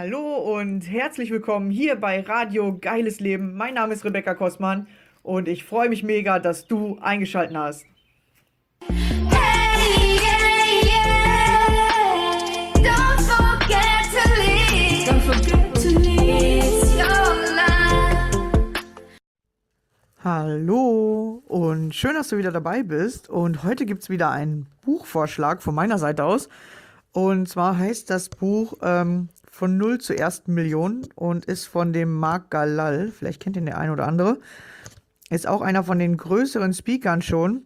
Hallo und herzlich willkommen hier bei Radio Geiles Leben. Mein Name ist Rebecca Kossmann und ich freue mich mega, dass du eingeschaltet hast. Hey, yeah, yeah. Don't forget to leave. Don't forget to leave. It's your life. Hallo und schön, dass du wieder dabei bist. Und heute gibt es wieder einen Buchvorschlag von meiner Seite aus. Und zwar heißt das Buch Von Null zur ersten Million und ist von dem Marc Galal. Vielleicht kennt ihn der ein oder andere. Ist auch einer von den größeren Speakern schon.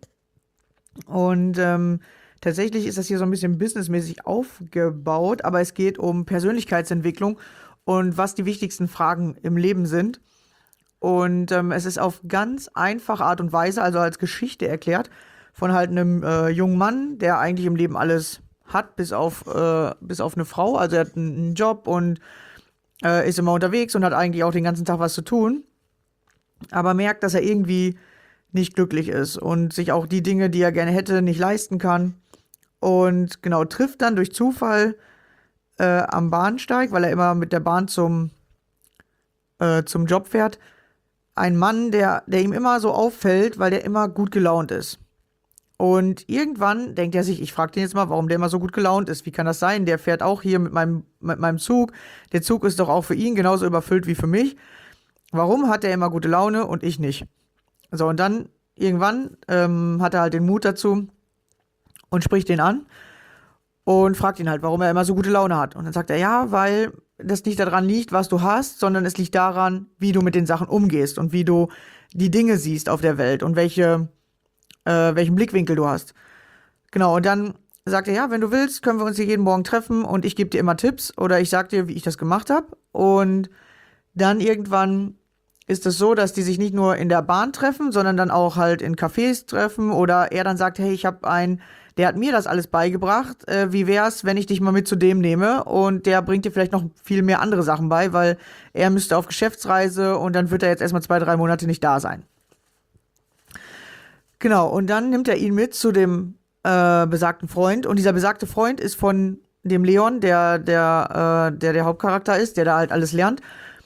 Und tatsächlich ist das hier so ein bisschen businessmäßig aufgebaut, aber es geht um Persönlichkeitsentwicklung und was die wichtigsten Fragen im Leben sind. Und es ist auf ganz einfache Art und Weise, also als Geschichte erklärt, von halt einem jungen Mann, der eigentlich im Leben alles hat, bis auf eine Frau. Also er hat einen Job und ist immer unterwegs und hat eigentlich auch den ganzen Tag was zu tun, aber merkt, dass er irgendwie nicht glücklich ist und sich auch die Dinge, die er gerne hätte, nicht leisten kann. Und genau, trifft dann durch Zufall am Bahnsteig, weil er immer mit der Bahn zum Job fährt, einen Mann, der ihm immer so auffällt, weil der immer gut gelaunt ist. Und irgendwann denkt er sich, ich frage den jetzt mal, warum der immer so gut gelaunt ist. Wie kann das sein? Der fährt auch hier mit meinem Zug. Der Zug ist doch auch für ihn genauso überfüllt wie für mich. Warum hat er immer gute Laune und ich nicht? So, und dann irgendwann hat er halt den Mut dazu und spricht den an und fragt ihn halt, warum er immer so gute Laune hat. Und dann sagt er, ja, weil das nicht daran liegt, was du hast, sondern es liegt daran, wie du mit den Sachen umgehst und wie du die Dinge siehst auf der Welt und welchen Blickwinkel du hast. Genau, und dann sagt er, ja, wenn du willst, können wir uns hier jeden Morgen treffen und ich gebe dir immer Tipps oder ich sag dir, wie ich das gemacht habe. Und dann irgendwann ist es so, dass die sich nicht nur in der Bahn treffen, sondern dann auch halt in Cafés treffen oder er dann sagt, hey, ich habe einen, der hat mir das alles beigebracht, wie wär's, wenn ich dich mal mit zu dem nehme und der bringt dir vielleicht noch viel mehr andere Sachen bei, weil er müsste auf Geschäftsreise und dann wird er jetzt erstmal 2, 3 Monate nicht da sein. Genau, und dann nimmt er ihn mit zu dem besagten Freund und dieser besagte Freund ist von dem Leon, der Hauptcharakter ist, der da halt alles lernt,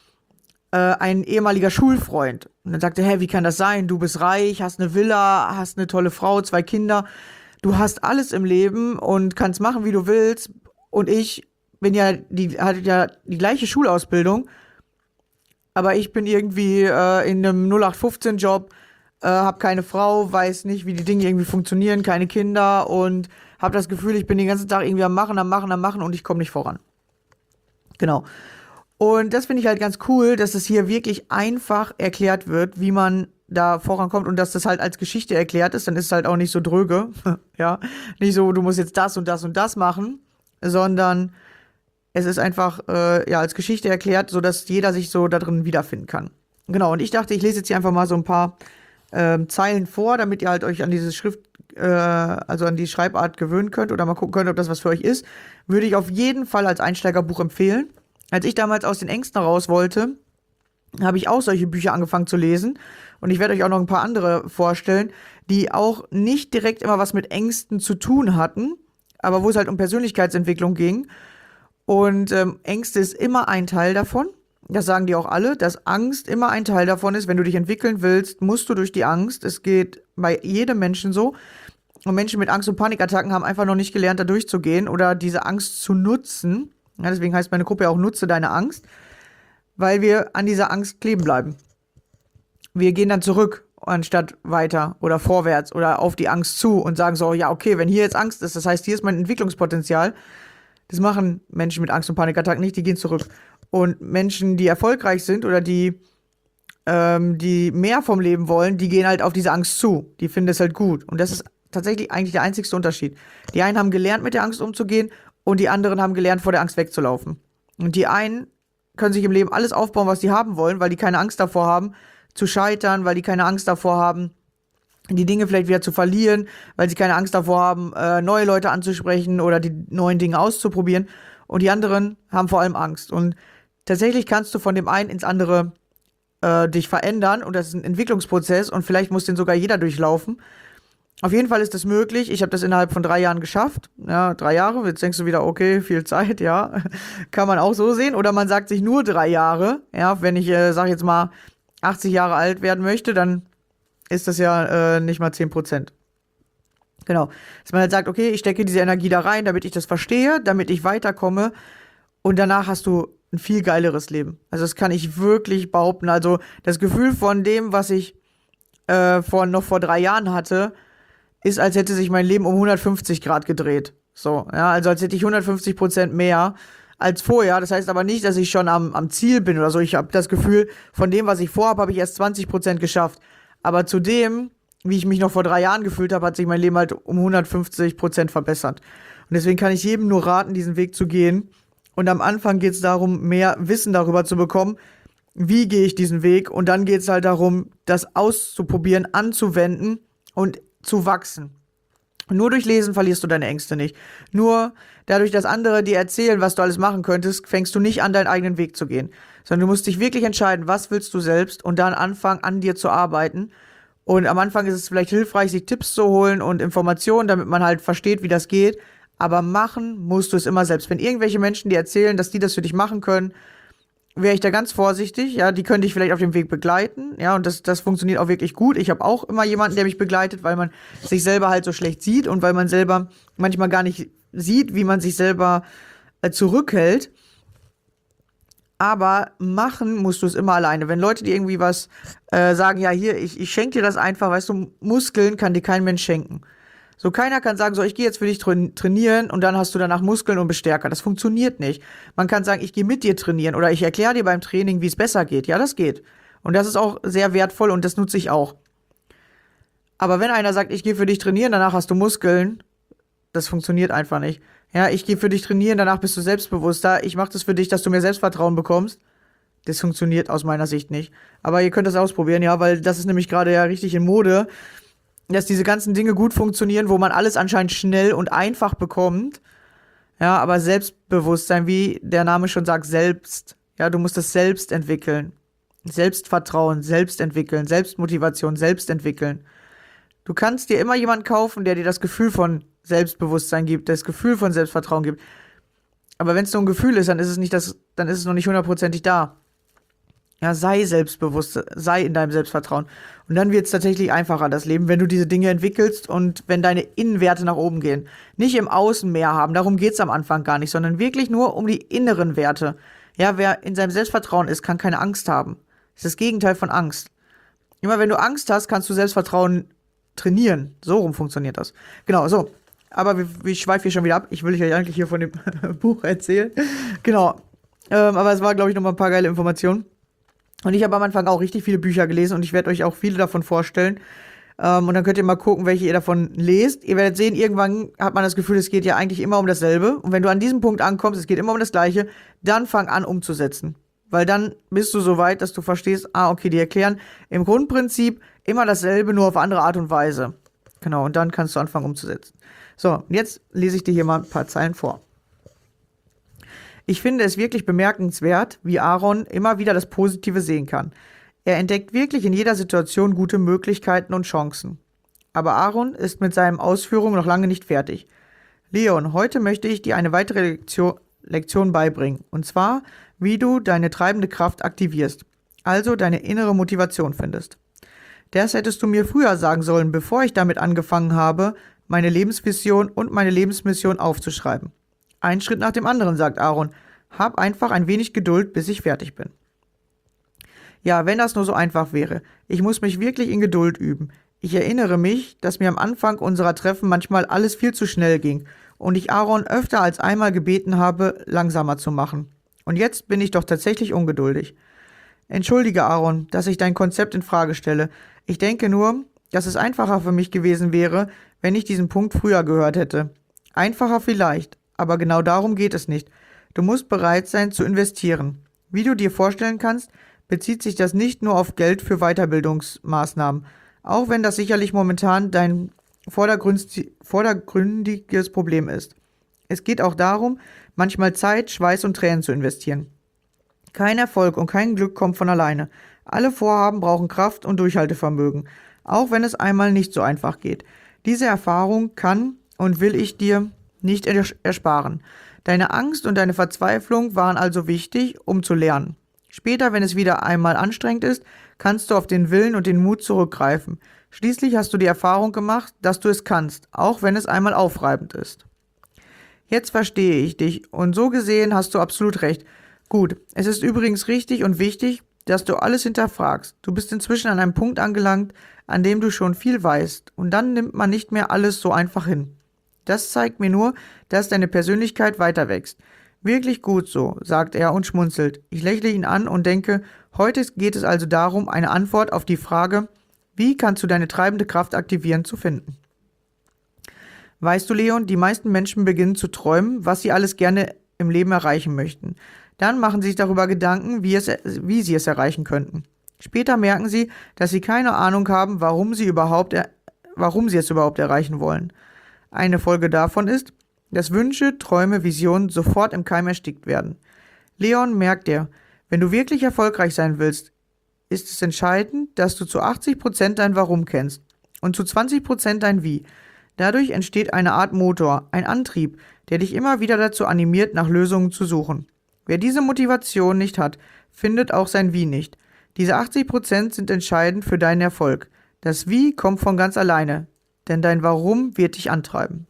ein ehemaliger Schulfreund. Und dann sagt er, hä, wie kann das sein? Du bist reich, hast eine Villa, hast eine tolle Frau, 2 Kinder. Du hast alles im Leben und kannst machen, wie du willst. Und ich hatte ja die gleiche Schulausbildung, aber ich bin irgendwie in einem 0815-Job, hab keine Frau, weiß nicht, wie die Dinge irgendwie funktionieren, keine Kinder und hab das Gefühl, ich bin den ganzen Tag irgendwie am Machen und ich komme nicht voran. Genau. Und das finde ich halt ganz cool, dass es hier wirklich einfach erklärt wird, wie man da vorankommt und dass das halt als Geschichte erklärt ist, dann ist es halt auch nicht so dröge, ja, nicht so, du musst jetzt das und das und das machen, sondern es ist einfach, ja, als Geschichte erklärt, sodass jeder sich so da drin wiederfinden kann. Genau, und ich dachte, ich lese jetzt hier einfach mal so ein paar Zeilen vor, damit ihr halt euch an diese also an die Schreibart gewöhnen könnt oder mal gucken könnt, ob das was für euch ist, würde ich auf jeden Fall als Einsteigerbuch empfehlen. Als ich damals aus den Ängsten raus wollte, habe ich auch solche Bücher angefangen zu lesen. Und ich werde euch auch noch ein paar andere vorstellen, die auch nicht direkt immer was mit Ängsten zu tun hatten, aber wo es halt um Persönlichkeitsentwicklung ging. Und Ängste ist immer ein Teil davon. Das sagen die auch alle, dass Angst immer ein Teil davon ist. Wenn du dich entwickeln willst, musst du durch die Angst. Es geht bei jedem Menschen so. Und Menschen mit Angst- und Panikattacken haben einfach noch nicht gelernt, da durchzugehen oder diese Angst zu nutzen. Ja, deswegen heißt meine Gruppe ja auch Nutze deine Angst, weil wir an dieser Angst kleben bleiben. Wir gehen dann zurück, anstatt weiter oder vorwärts oder auf die Angst zu und sagen so, ja, okay, wenn hier jetzt Angst ist, das heißt, hier ist mein Entwicklungspotenzial. Das machen Menschen mit Angst- und Panikattacken nicht, die gehen zurück. Und Menschen, die erfolgreich sind oder die mehr vom Leben wollen, die gehen halt auf diese Angst zu. Die finden es halt gut. Und das ist tatsächlich eigentlich der einzigste Unterschied. Die einen haben gelernt, mit der Angst umzugehen und die anderen haben gelernt, vor der Angst wegzulaufen. Und die einen können sich im Leben alles aufbauen, was sie haben wollen, weil die keine Angst davor haben, zu scheitern, weil die keine Angst davor haben, die Dinge vielleicht wieder zu verlieren, weil sie keine Angst davor haben, neue Leute anzusprechen oder die neuen Dinge auszuprobieren. Und die anderen haben vor allem Angst. Und tatsächlich kannst du von dem einen ins andere dich verändern und das ist ein Entwicklungsprozess und vielleicht muss den sogar jeder durchlaufen. Auf jeden Fall ist das möglich. Ich habe das innerhalb von 3 Jahren geschafft. Ja, 3 Jahre. Jetzt denkst du wieder, okay, viel Zeit, ja. Kann man auch so sehen. Oder man sagt sich nur 3 Jahre. Ja, wenn ich, sag jetzt mal, 80 Jahre alt werden möchte, dann ist das ja nicht mal 10%. Genau. Dass man halt sagt, okay, ich stecke diese Energie da rein, damit ich das verstehe, damit ich weiterkomme. Und danach hast du ein viel geileres Leben. Also das kann ich wirklich behaupten. Also das Gefühl von dem, was ich noch vor 3 Jahren hatte, ist, als hätte sich mein Leben um 150 Grad gedreht. So, ja, also als hätte ich 150% mehr als vorher. Das heißt aber nicht, dass ich schon am Ziel bin oder so. Ich habe das Gefühl, von dem, was ich vorhabe, habe ich erst 20% geschafft. Aber zu dem, wie ich mich noch vor 3 Jahren gefühlt habe, hat sich mein Leben halt um 150% verbessert. Und deswegen kann ich jedem nur raten, diesen Weg zu gehen. Und am Anfang geht es darum, mehr Wissen darüber zu bekommen, wie gehe ich diesen Weg. Und dann geht es halt darum, das auszuprobieren, anzuwenden und zu wachsen. Nur durch Lesen verlierst du deine Ängste nicht. Nur dadurch, dass andere dir erzählen, was du alles machen könntest, fängst du nicht an, deinen eigenen Weg zu gehen. Sondern du musst dich wirklich entscheiden, was willst du selbst und dann anfangen, an dir zu arbeiten. Und am Anfang ist es vielleicht hilfreich, sich Tipps zu holen und Informationen, damit man halt versteht, wie das geht. Aber machen musst du es immer selbst. Wenn irgendwelche Menschen dir erzählen, dass die das für dich machen können, wäre ich da ganz vorsichtig. Ja, die können dich vielleicht auf dem Weg begleiten. Ja, und das funktioniert auch wirklich gut. Ich habe auch immer jemanden, der mich begleitet, weil man sich selber halt so schlecht sieht und weil man selber manchmal gar nicht sieht, wie man sich selber zurückhält. Aber machen musst du es immer alleine. Wenn Leute dir irgendwie was sagen, ja, hier, ich schenke dir das einfach, weißt du, Muskeln kann dir kein Mensch schenken. So, keiner kann sagen, so, ich gehe jetzt für dich trainieren und dann hast du danach Muskeln und bist stärker. Das funktioniert nicht. Man kann sagen, ich gehe mit dir trainieren oder ich erkläre dir beim Training, wie es besser geht. Ja, das geht. Und das ist auch sehr wertvoll und das nutze ich auch. Aber wenn einer sagt, ich gehe für dich trainieren, danach hast du Muskeln, das funktioniert einfach nicht. Ja, ich gehe für dich trainieren, danach bist du selbstbewusster. Ich mache das für dich, dass du mehr Selbstvertrauen bekommst. Das funktioniert aus meiner Sicht nicht. Aber ihr könnt das ausprobieren, ja, weil das ist nämlich gerade ja richtig in Mode, dass diese ganzen Dinge gut funktionieren, wo man alles anscheinend schnell und einfach bekommt. Ja, aber Selbstbewusstsein, wie der Name schon sagt, selbst. Ja, du musst es selbst entwickeln. Selbstvertrauen, selbst entwickeln, Selbstmotivation, selbst entwickeln. Du kannst dir immer jemanden kaufen, der dir das Gefühl von Selbstbewusstsein gibt, das Gefühl von Selbstvertrauen gibt. Aber wenn es nur ein Gefühl ist, dann ist es noch nicht 100%ig da. Ja, sei selbstbewusst, sei in deinem Selbstvertrauen. Und dann wird es tatsächlich einfacher, das Leben, wenn du diese Dinge entwickelst und wenn deine Innenwerte nach oben gehen. Nicht im Außen mehr haben, darum geht es am Anfang gar nicht, sondern wirklich nur um die inneren Werte. Ja, wer in seinem Selbstvertrauen ist, kann keine Angst haben. Das ist das Gegenteil von Angst. Immer wenn du Angst hast, kannst du Selbstvertrauen trainieren. So rum funktioniert das. Genau, so. Aber ich schweife hier schon wieder ab. Ich will euch eigentlich hier von dem Buch erzählen. Genau. Aber es war, glaube ich, nochmal ein paar geile Informationen. Und ich habe am Anfang auch richtig viele Bücher gelesen und ich werde euch auch viele davon vorstellen. Und dann könnt ihr mal gucken, welche ihr davon lest. Ihr werdet sehen, irgendwann hat man das Gefühl, es geht ja eigentlich immer um dasselbe. Und wenn du an diesem Punkt ankommst, es geht immer um das Gleiche, dann fang an umzusetzen. Weil dann bist du so weit, dass du verstehst, okay, die erklären im Grundprinzip immer dasselbe, nur auf andere Art und Weise. Genau, und dann kannst du anfangen umzusetzen. So, jetzt lese ich dir hier mal ein paar Zeilen vor. Ich finde es wirklich bemerkenswert, wie Aaron immer wieder das Positive sehen kann. Er entdeckt wirklich in jeder Situation gute Möglichkeiten und Chancen. Aber Aaron ist mit seinen Ausführungen noch lange nicht fertig. Leon, heute möchte ich dir eine weitere Lektion beibringen. Und zwar, wie du deine treibende Kraft aktivierst. Also deine innere Motivation findest. Das hättest du mir früher sagen sollen, bevor ich damit angefangen habe, meine Lebensvision und meine Lebensmission aufzuschreiben. Ein Schritt nach dem anderen, sagt Aaron. Hab einfach ein wenig Geduld, bis ich fertig bin. Ja, wenn das nur so einfach wäre. Ich muss mich wirklich in Geduld üben. Ich erinnere mich, dass mir am Anfang unserer Treffen manchmal alles viel zu schnell ging und ich Aaron öfter als einmal gebeten habe, langsamer zu machen. Und jetzt bin ich doch tatsächlich ungeduldig. Entschuldige, Aaron, dass ich dein Konzept in Frage stelle. Ich denke nur, dass es einfacher für mich gewesen wäre, wenn ich diesen Punkt früher gehört hätte. Einfacher vielleicht, aber genau darum geht es nicht. Du musst bereit sein zu investieren. Wie du dir vorstellen kannst, bezieht sich das nicht nur auf Geld für Weiterbildungsmaßnahmen, auch wenn das sicherlich momentan dein vordergründiges Problem ist. Es geht auch darum, manchmal Zeit, Schweiß und Tränen zu investieren. Kein Erfolg und kein Glück kommt von alleine. Alle Vorhaben brauchen Kraft und Durchhaltevermögen, auch wenn es einmal nicht so einfach geht. Diese Erfahrung kann und will ich dir nicht ersparen. Deine Angst und deine Verzweiflung waren also wichtig, um zu lernen. Später, wenn es wieder einmal anstrengend ist, kannst du auf den Willen und den Mut zurückgreifen. Schließlich hast du die Erfahrung gemacht, dass du es kannst, auch wenn es einmal aufreibend ist. Jetzt verstehe ich dich und so gesehen hast du absolut recht. Gut, es ist übrigens richtig und wichtig, dass du alles hinterfragst. Du bist inzwischen an einem Punkt angelangt, an dem du schon viel weißt und dann nimmt man nicht mehr alles so einfach hin. Das zeigt mir nur, dass deine Persönlichkeit weiter wächst. Wirklich gut so, sagt er und schmunzelt. Ich lächle ihn an und denke, heute geht es also darum, eine Antwort auf die Frage, wie kannst du deine treibende Kraft aktivieren, zu finden. Weißt du, Leon, die meisten Menschen beginnen zu träumen, was sie alles gerne im Leben erreichen möchten. Dann machen sie sich darüber Gedanken, wie sie es erreichen könnten. Später merken sie, dass sie keine Ahnung haben, warum sie es überhaupt erreichen wollen. Eine Folge davon ist, dass Wünsche, Träume, Visionen sofort im Keim erstickt werden. Leon merkt er, wenn du wirklich erfolgreich sein willst, ist es entscheidend, dass du zu 80% dein Warum kennst und zu 20% dein Wie. Dadurch entsteht eine Art Motor, ein Antrieb, der dich immer wieder dazu animiert, nach Lösungen zu suchen. Wer diese Motivation nicht hat, findet auch sein Wie nicht. Diese 80% sind entscheidend für deinen Erfolg. Das Wie kommt von ganz alleine, denn dein Warum wird dich antreiben.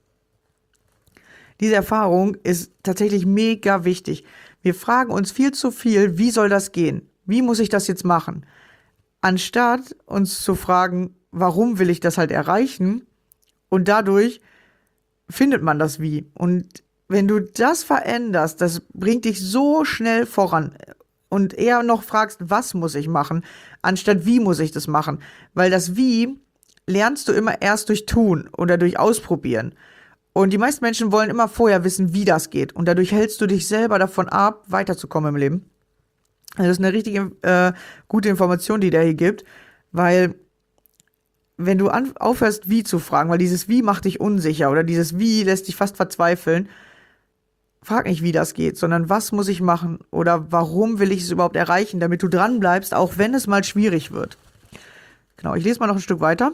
Diese Erfahrung ist tatsächlich mega wichtig. Wir fragen uns viel zu viel, wie soll das gehen? Wie muss ich das jetzt machen? Anstatt uns zu fragen, warum will ich das halt erreichen? Und dadurch findet man das Wie. Und wenn du das veränderst, das bringt dich so schnell voran. Und eher noch fragst, was muss ich machen, anstatt wie muss ich das machen. Weil das Wie lernst du immer erst durch Tun oder durch Ausprobieren. Und die meisten Menschen wollen immer vorher wissen, wie das geht. Und dadurch hältst du dich selber davon ab, weiterzukommen im Leben. Das ist eine richtige gute Information, die der hier gibt. Weil wenn du aufhörst, wie zu fragen, weil dieses Wie macht dich unsicher oder dieses Wie lässt dich fast verzweifeln, frag nicht, wie das geht, sondern was muss ich machen oder warum will ich es überhaupt erreichen, damit du dran bleibst, auch wenn es mal schwierig wird. Genau, ich lese mal noch ein Stück weiter.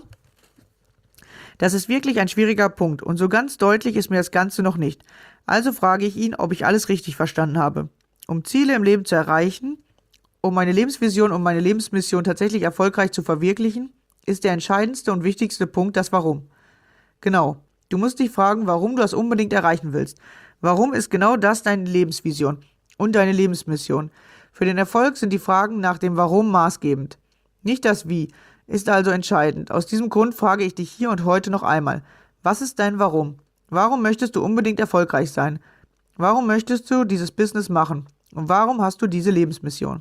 Das ist wirklich ein schwieriger Punkt und so ganz deutlich ist mir das Ganze noch nicht. Also frage ich ihn, ob ich alles richtig verstanden habe. Um Ziele im Leben zu erreichen, um meine Lebensvision und meine Lebensmission tatsächlich erfolgreich zu verwirklichen, ist der entscheidendste und wichtigste Punkt das Warum. Genau, du musst dich fragen, warum du das unbedingt erreichen willst. Warum ist genau das deine Lebensvision und deine Lebensmission? Für den Erfolg sind die Fragen nach dem Warum maßgebend. Nicht das Wie ist also entscheidend. Aus diesem Grund frage ich dich hier und heute noch einmal. Was ist dein Warum? Warum möchtest du unbedingt erfolgreich sein? Warum möchtest du dieses Business machen? Und warum hast du diese Lebensmission?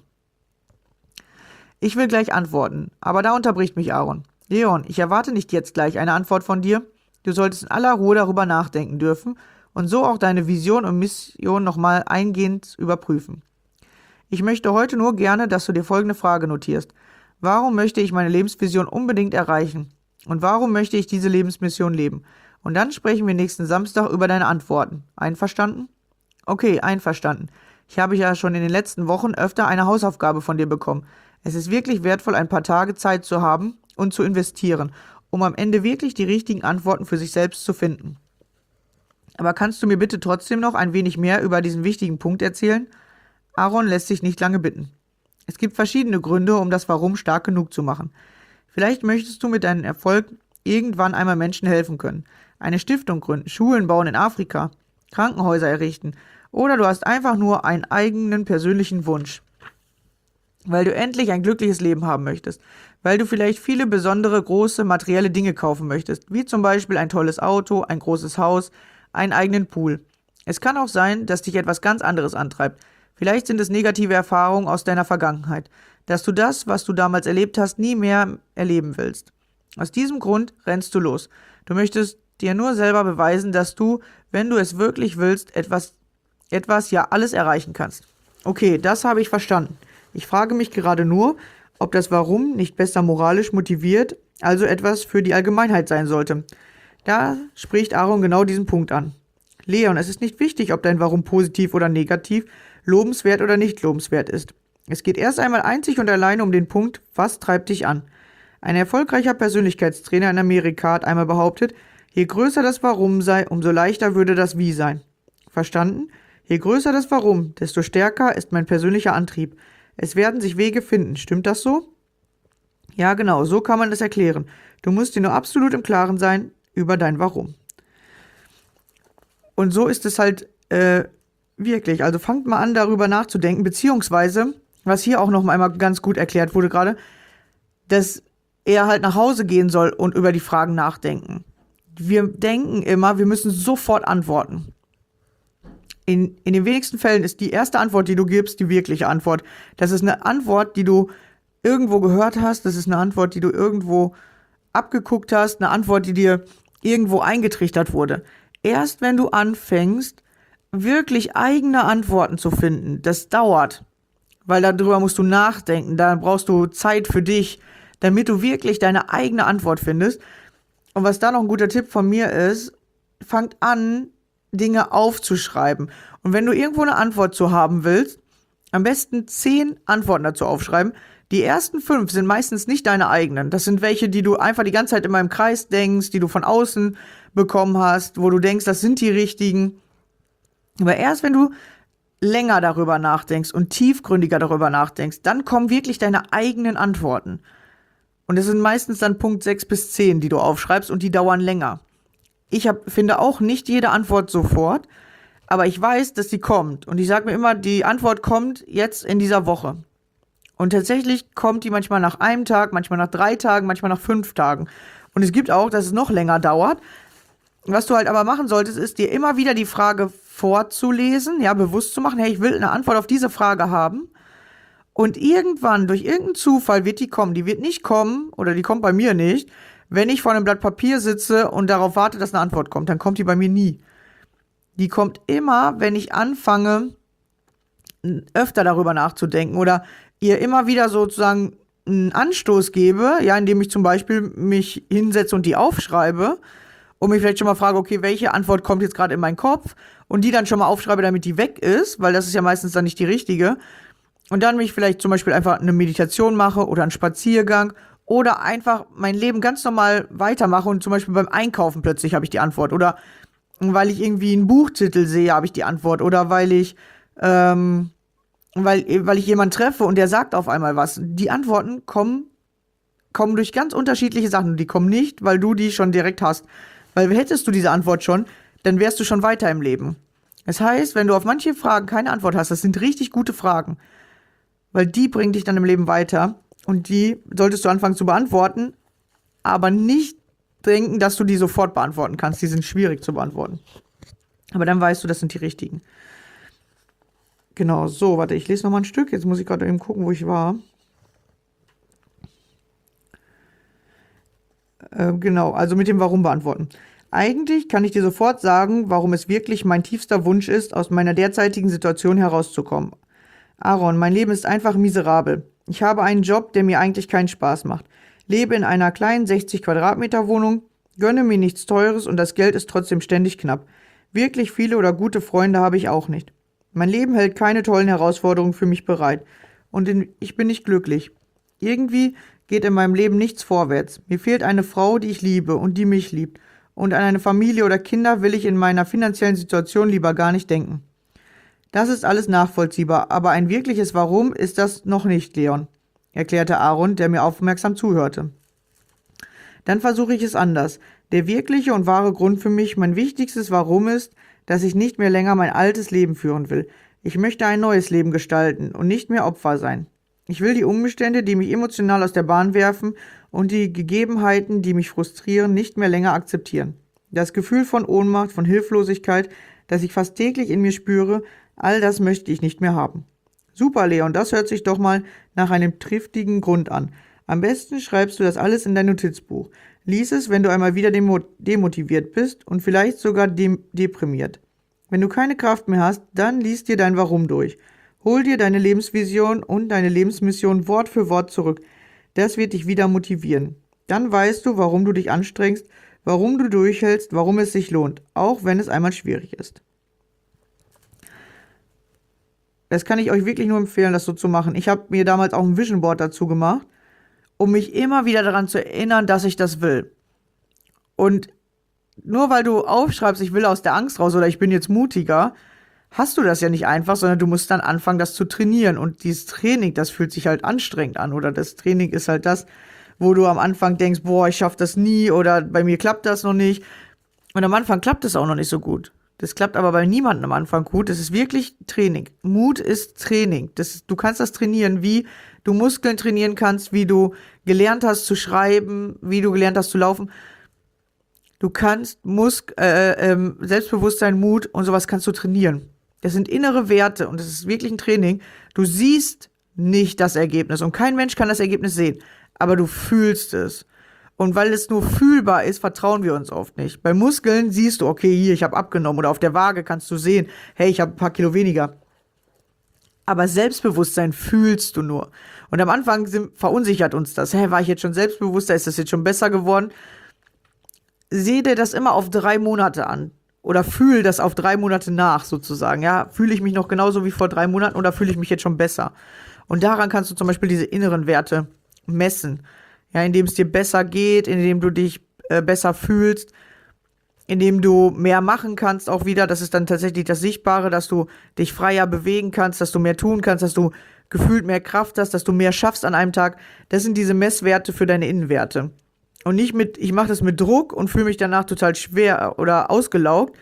Ich will gleich antworten, aber da unterbricht mich Aaron. Leon, ich erwarte nicht jetzt gleich eine Antwort von dir. Du solltest in aller Ruhe darüber nachdenken dürfen und so auch deine Vision und Mission nochmal eingehend überprüfen. Ich möchte heute nur gerne, dass du dir folgende Frage notierst. Warum möchte ich meine Lebensvision unbedingt erreichen? Und warum möchte ich diese Lebensmission leben? Und dann sprechen wir nächsten Samstag über deine Antworten. Einverstanden? Okay, einverstanden. Ich habe ja schon in den letzten Wochen öfter eine Hausaufgabe von dir bekommen. Es ist wirklich wertvoll, ein paar Tage Zeit zu haben und zu investieren, um am Ende wirklich die richtigen Antworten für sich selbst zu finden. Aber kannst du mir bitte trotzdem noch ein wenig mehr über diesen wichtigen Punkt erzählen? Aaron lässt sich nicht lange bitten. Es gibt verschiedene Gründe, um das Warum stark genug zu machen. Vielleicht möchtest du mit deinem Erfolg irgendwann einmal Menschen helfen können. Eine Stiftung gründen, Schulen bauen in Afrika, Krankenhäuser errichten oder du hast einfach nur einen eigenen persönlichen Wunsch. Weil du endlich ein glückliches Leben haben möchtest. Weil du vielleicht viele besondere, große, materielle Dinge kaufen möchtest, wie zum Beispiel ein tolles Auto, ein großes Haus, einen eigenen Pool. Es kann auch sein, dass dich etwas ganz anderes antreibt. Vielleicht sind es negative Erfahrungen aus deiner Vergangenheit, dass du das, was du damals erlebt hast, nie mehr erleben willst. Aus diesem Grund rennst du los. Du möchtest dir nur selber beweisen, dass du, wenn du es wirklich willst, etwas ja alles erreichen kannst. Okay, das habe ich verstanden. Ich frage mich gerade nur, ob das Warum nicht besser moralisch motiviert, also etwas für die Allgemeinheit sein sollte. Da spricht Aaron genau diesen Punkt an. Leon, es ist nicht wichtig, ob dein Warum positiv oder negativ, lobenswert oder nicht lobenswert ist. Es geht erst einmal einzig und allein um den Punkt, was treibt dich an. Ein erfolgreicher Persönlichkeitstrainer in Amerika hat einmal behauptet, je größer das Warum sei, umso leichter würde das Wie sein. Verstanden? Je größer das Warum, desto stärker ist mein persönlicher Antrieb. Es werden sich Wege finden. Stimmt das so? Ja, genau, so kann man es erklären. Du musst dir nur absolut im Klaren sein über dein Warum. Und so ist es halt wirklich. Also fangt mal an, darüber nachzudenken, beziehungsweise, was hier auch noch einmal ganz gut erklärt wurde gerade, dass er halt nach Hause gehen soll und über die Fragen nachdenken. Wir denken immer, wir müssen sofort antworten. In den wenigsten Fällen ist die erste Antwort, die du gibst, die wirkliche Antwort. Das ist eine Antwort, die du irgendwo gehört hast. Das ist eine Antwort, die du irgendwo abgeguckt hast. Eine Antwort, die dir irgendwo eingetrichtert wurde. Erst wenn du anfängst, wirklich eigene Antworten zu finden, das dauert. Weil darüber musst du nachdenken. Da brauchst du Zeit für dich, damit du wirklich deine eigene Antwort findest. Und was da noch ein guter Tipp von mir ist, fangt an, Dinge aufzuschreiben. Und wenn du irgendwo eine Antwort zu haben willst, am besten 10 Antworten dazu aufschreiben. Die ersten 5 sind meistens nicht deine eigenen. Das sind welche, die du einfach die ganze Zeit immer im Kreis denkst, die du von außen bekommen hast, wo du denkst, das sind die richtigen. Aber erst wenn du länger darüber nachdenkst und tiefgründiger darüber nachdenkst, dann kommen wirklich deine eigenen Antworten. Und das sind meistens dann Punkt 6 bis 10, die du aufschreibst und die dauern länger. Ich finde auch nicht jede Antwort sofort, aber ich weiß, dass sie kommt. Und ich sage mir immer, die Antwort kommt jetzt in dieser Woche. Und tatsächlich kommt die manchmal nach einem Tag, manchmal nach 3 Tagen, manchmal nach 5 Tagen. Und es gibt auch, dass es noch länger dauert. Was du halt aber machen solltest, ist dir immer wieder die Frage vorzulesen, ja, bewusst zu machen, hey, ich will eine Antwort auf diese Frage haben. Und irgendwann, durch irgendeinen Zufall wird die kommen. Die wird nicht kommen, oder die kommt bei mir nicht, wenn ich vor einem Blatt Papier sitze und darauf warte, dass eine Antwort kommt. Dann kommt die bei mir nie. Die kommt immer, wenn ich anfange, öfter darüber nachzudenken oder ihr immer wieder sozusagen einen Anstoß gebe, ja, indem ich zum Beispiel mich hinsetze und die aufschreibe und mich vielleicht schon mal frage, okay, welche Antwort kommt jetzt gerade in meinen Kopf und die dann schon mal aufschreibe, damit die weg ist, weil das ist ja meistens dann nicht die richtige. Und dann mich vielleicht zum Beispiel einfach eine Meditation mache oder einen Spaziergang oder einfach mein Leben ganz normal weitermache und zum Beispiel beim Einkaufen plötzlich habe ich die Antwort oder weil ich irgendwie einen Buchtitel sehe, habe ich die Antwort oder weil ich jemanden treffe und der sagt auf einmal was. Die Antworten kommen durch ganz unterschiedliche Sachen. Die kommen nicht, weil du die schon direkt hast. Weil hättest du diese Antwort schon, dann wärst du schon weiter im Leben. Das heißt, wenn du auf manche Fragen keine Antwort hast, das sind richtig gute Fragen, weil die bringen dich dann im Leben weiter und die solltest du anfangen zu beantworten, aber nicht denken, dass du die sofort beantworten kannst. Die sind schwierig zu beantworten. Aber dann weißt du, das sind die richtigen. Genau, so, warte, ich lese noch mal ein Stück. Jetzt muss ich gerade eben gucken, wo ich war. Genau, also mit dem Warum beantworten. Eigentlich kann ich dir sofort sagen, warum es wirklich mein tiefster Wunsch ist, aus meiner derzeitigen Situation herauszukommen. Aaron, mein Leben ist einfach miserabel. Ich habe einen Job, der mir eigentlich keinen Spaß macht. Lebe in einer kleinen 60 Quadratmeter Wohnung, gönne mir nichts Teures und das Geld ist trotzdem ständig knapp. Wirklich viele oder gute Freunde habe ich auch nicht. Mein Leben hält keine tollen Herausforderungen für mich bereit. Und ich bin nicht glücklich. Irgendwie geht in meinem Leben nichts vorwärts. Mir fehlt eine Frau, die ich liebe und die mich liebt. Und an eine Familie oder Kinder will ich in meiner finanziellen Situation lieber gar nicht denken. Das ist alles nachvollziehbar, aber ein wirkliches Warum ist das noch nicht, Leon, erklärte Aaron, der mir aufmerksam zuhörte. Dann versuche ich es anders. Der wirkliche und wahre Grund für mich, mein wichtigstes Warum ist, dass ich nicht mehr länger mein altes Leben führen will. Ich möchte ein neues Leben gestalten und nicht mehr Opfer sein. Ich will die Umstände, die mich emotional aus der Bahn werfen und die Gegebenheiten, die mich frustrieren, nicht mehr länger akzeptieren. Das Gefühl von Ohnmacht, von Hilflosigkeit, das ich fast täglich in mir spüre, all das möchte ich nicht mehr haben. Super, Leon, das hört sich doch mal nach einem triftigen Grund an. Am besten schreibst du das alles in dein Notizbuch. Lies es, wenn du einmal wieder demotiviert bist und vielleicht sogar deprimiert. Wenn du keine Kraft mehr hast, dann lies dir dein Warum durch. Hol dir deine Lebensvision und deine Lebensmission Wort für Wort zurück. Das wird dich wieder motivieren. Dann weißt du, warum du dich anstrengst, warum du durchhältst, warum es sich lohnt, auch wenn es einmal schwierig ist. Das kann ich euch wirklich nur empfehlen, das so zu machen. Ich habe mir damals auch ein Vision Board dazu gemacht, um mich immer wieder daran zu erinnern, dass ich das will. Und nur weil du aufschreibst, ich will aus der Angst raus oder ich bin jetzt mutiger, hast du das ja nicht einfach, sondern du musst dann anfangen, das zu trainieren. Und dieses Training, das fühlt sich halt anstrengend an. Oder das Training ist halt das, wo du am Anfang denkst, boah, ich schaff das nie oder bei mir klappt das noch nicht. Und am Anfang klappt es auch noch nicht so gut. Das klappt aber bei niemandem am Anfang gut. Das ist wirklich Training. Mut ist Training. Du kannst das trainieren, wie du Muskeln trainieren kannst, wie du gelernt hast zu schreiben, wie du gelernt hast zu laufen. Du kannst Selbstbewusstsein, Mut und sowas kannst du trainieren. Das sind innere Werte und das ist wirklich ein Training. Du siehst nicht das Ergebnis und kein Mensch kann das Ergebnis sehen, aber du fühlst es. Und weil es nur fühlbar ist, vertrauen wir uns oft nicht. Bei Muskeln siehst du, okay, hier, ich habe abgenommen oder auf der Waage kannst du sehen, hey, ich habe ein paar Kilo weniger. Aber Selbstbewusstsein fühlst du nur. Und am Anfang verunsichert uns das. Hey, war ich jetzt schon selbstbewusster? Ist das jetzt schon besser geworden? Sehe dir das immer auf 3 Monate an. Oder fühl das auf 3 Monate nach, sozusagen. Ja, fühle ich mich noch genauso wie vor 3 Monaten oder fühle ich mich jetzt schon besser? Und daran kannst du zum Beispiel diese inneren Werte messen. Ja, indem es dir besser geht, indem du dich besser fühlst, indem du mehr machen kannst auch wieder. Das ist dann tatsächlich das Sichtbare, dass du dich freier bewegen kannst, dass du mehr tun kannst, dass du gefühlt mehr Kraft hast, dass du mehr schaffst an einem Tag. Das sind diese Messwerte für deine Innenwerte. Und nicht mit, ich mache das mit Druck und fühle mich danach total schwer oder ausgelaugt,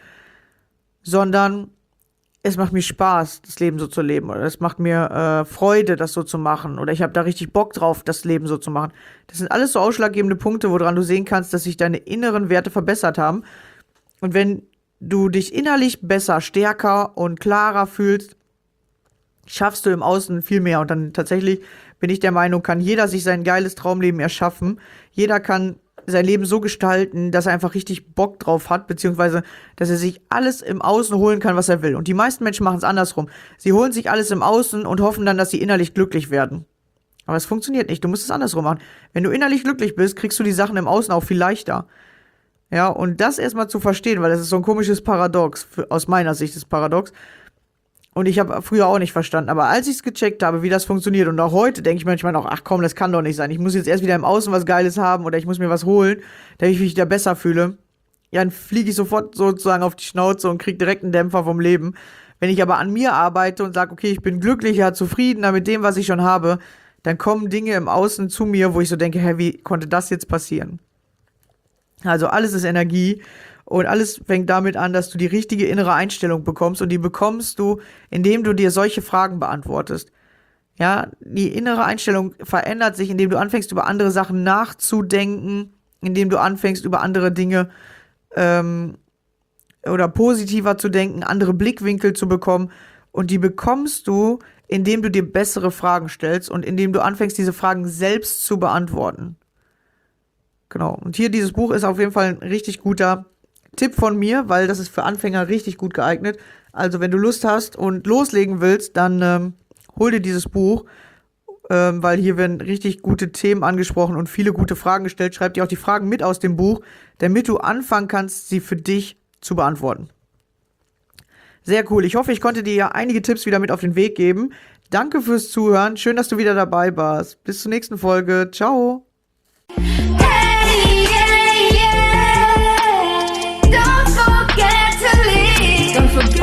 sondern es macht mir Spaß, das Leben so zu leben. Oder es macht mir Freude, das so zu machen. Oder ich habe da richtig Bock drauf, das Leben so zu machen. Das sind alles so ausschlaggebende Punkte, woran du sehen kannst, dass sich deine inneren Werte verbessert haben. Und wenn du dich innerlich besser, stärker und klarer fühlst, schaffst du im Außen viel mehr. Und dann tatsächlich bin ich der Meinung, kann jeder sich sein geiles Traumleben erschaffen. Jeder kann sein Leben so gestalten, dass er einfach richtig Bock drauf hat, beziehungsweise, dass er sich alles im Außen holen kann, was er will. Und die meisten Menschen machen es andersrum. Sie holen sich alles im Außen und hoffen dann, dass sie innerlich glücklich werden. Aber es funktioniert nicht. Du musst es andersrum machen. Wenn du innerlich glücklich bist, kriegst du die Sachen im Außen auch viel leichter. Ja, und das erstmal zu verstehen, weil das ist so ein komisches Paradox, aus meiner Sicht ist Paradox. Und ich habe früher auch nicht verstanden. Aber als ich es gecheckt habe, wie das funktioniert, und auch heute denke ich manchmal noch, ach komm, das kann doch nicht sein. Ich muss jetzt erst wieder im Außen was Geiles haben oder ich muss mir was holen, damit ich mich wieder besser fühle. Ja, dann fliege ich sofort sozusagen auf die Schnauze und kriege direkt einen Dämpfer vom Leben. Wenn ich aber an mir arbeite und sage, okay, ich bin glücklicher, zufriedener mit dem, was ich schon habe, dann kommen Dinge im Außen zu mir, wo ich so denke, hä, wie konnte das jetzt passieren? Also alles ist Energie. Und alles fängt damit an, dass du die richtige innere Einstellung bekommst. Und die bekommst du, indem du dir solche Fragen beantwortest. Ja, die innere Einstellung verändert sich, indem du anfängst, über andere Sachen nachzudenken, indem du anfängst, über andere Dinge oder positiver zu denken, andere Blickwinkel zu bekommen. Und die bekommst du, indem du dir bessere Fragen stellst und indem du anfängst, diese Fragen selbst zu beantworten. Genau. Und hier, dieses Buch ist auf jeden Fall ein richtig guter Tipp von mir, weil das ist für Anfänger richtig gut geeignet. Also wenn du Lust hast und loslegen willst, dann hol dir dieses Buch, weil hier werden richtig gute Themen angesprochen und viele gute Fragen gestellt. Schreib dir auch die Fragen mit aus dem Buch, damit du anfangen kannst, sie für dich zu beantworten. Sehr cool. Ich hoffe, ich konnte dir ja einige Tipps wieder mit auf den Weg geben. Danke fürs Zuhören. Schön, dass du wieder dabei warst. Bis zur nächsten Folge. Ciao. Hey, yeah, yeah. Don't forget to leave. Don't forget